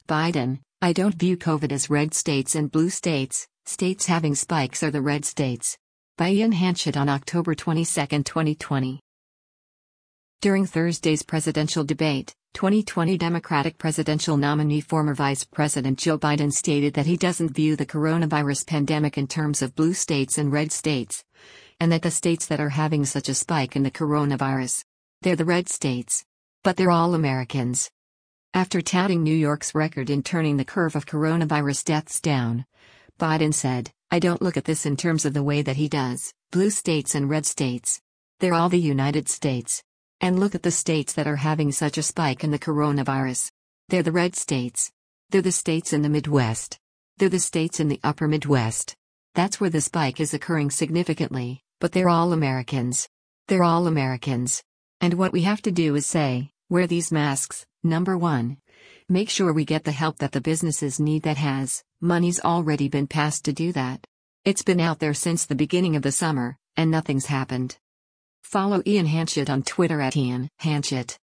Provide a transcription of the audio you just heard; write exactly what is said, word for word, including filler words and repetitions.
Biden, I don't view COVID as red states and blue states, states having spikes are the red states. By Ian Hanchett on October twenty-second, twenty twenty. During Thursday's presidential debate, twenty twenty Democratic presidential nominee former Vice President Joe Biden stated that he doesn't view the coronavirus pandemic in terms of blue states and red states, and that the states that are having such a spike in the coronavirus, they're the red states. But they're all Americans. After touting New York's record in turning the curve of coronavirus deaths down, Biden said, I don't look at this in terms of the way that he does, blue states and red states. They're all the United States. And look at the states that are having such a spike in the coronavirus. They're the red states. They're the states in the Midwest. They're the states in the upper Midwest. That's where the spike is occurring significantly, but they're all Americans. They're all Americans. And what we have to do is say, wear these masks, number one. Make sure we get the help that the businesses need that has, money's already been passed to do that. It's been out there since the beginning of the summer, and nothing's happened. Follow Ian Hanchett on Twitter at Ian Hanchett.